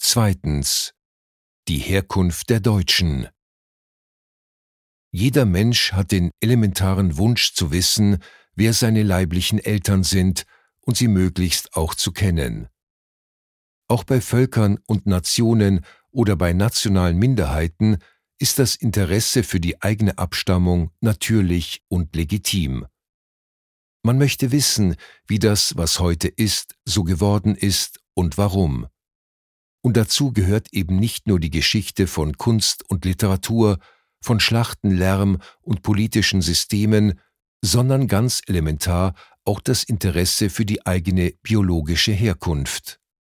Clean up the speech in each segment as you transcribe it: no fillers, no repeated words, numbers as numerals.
Zweitens. Die Herkunft der Deutschen. Jeder Mensch hat den elementaren Wunsch zu wissen, wer seine leiblichen Eltern sind und sie möglichst auch zu kennen. Auch bei Völkern und Nationen oder bei nationalen Minderheiten ist das Interesse für die eigene Abstammung natürlich und legitim. Man möchte wissen, wie das, was heute ist, so geworden ist und warum. Und dazu gehört eben nicht nur die Geschichte von Kunst und Literatur, von Schlachten, Lärm und politischen Systemen, sondern ganz elementar auch das Interesse für die eigene biologische Herkunft.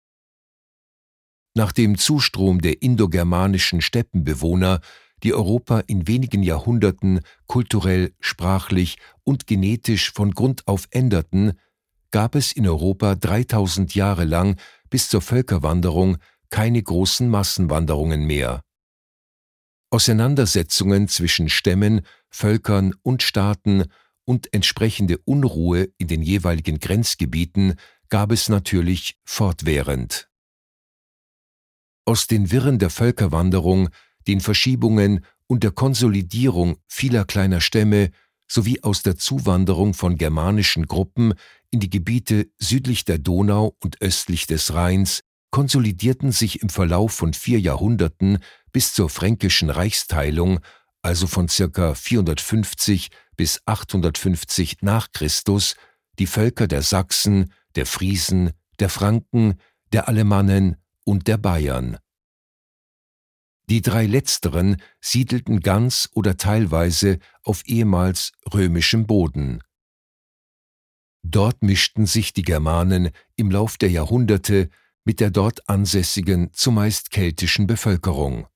Nach dem Zustrom der indogermanischen Steppenbewohner, die Europa in wenigen Jahrhunderten kulturell, sprachlich und genetisch von Grund auf änderten, gab es in Europa 3000 Jahre lang bis zur Völkerwanderung keine großen Massenwanderungen mehr. Auseinandersetzungen zwischen Stämmen, Völkern und Staaten und entsprechende Unruhe in den jeweiligen Grenzgebieten gab es natürlich fortwährend. Aus den Wirren der Völkerwanderung, den Verschiebungen und der Konsolidierung vieler kleiner Stämme sowie aus der Zuwanderung von germanischen Gruppen in die Gebiete südlich der Donau und östlich des Rheins konsolidierten sich im Verlauf von 4 Jahrhunderten bis zur Fränkischen Reichsteilung, also von ca. 450 bis 850 nach Christus, die Völker der Sachsen, der Friesen, der Franken, der Alemannen und der Bayern. Die 3 letzteren siedelten ganz oder teilweise auf ehemals römischem Boden. Dort mischten sich die Germanen im Lauf der Jahrhunderte mit der dort ansässigen, zumeist keltischen Bevölkerung.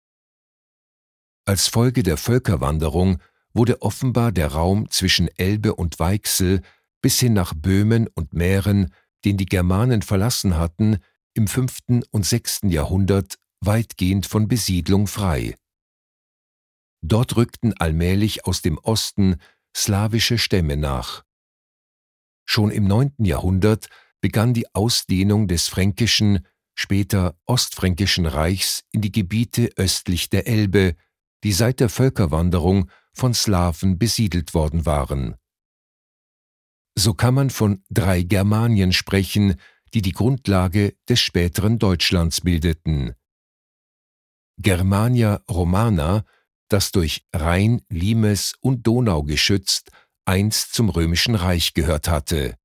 Als Folge der Völkerwanderung wurde offenbar der Raum zwischen Elbe und Weichsel bis hin nach Böhmen und Mähren, den die Germanen verlassen hatten, im 5. und 6. Jahrhundert weitgehend von Besiedlung frei. Dort rückten allmählich aus dem Osten slawische Stämme nach. Schon im 9. Jahrhundert begann die Ausdehnung des fränkischen, später ostfränkischen Reichs in die Gebiete östlich der Elbe, die seit der Völkerwanderung von Slawen besiedelt worden waren. So kann man von 3 Germanien sprechen, die die Grundlage des späteren Deutschlands bildeten. Germania Romana, das durch Rhein, Limes und Donau geschützt einst zum Römischen Reich gehört hatte.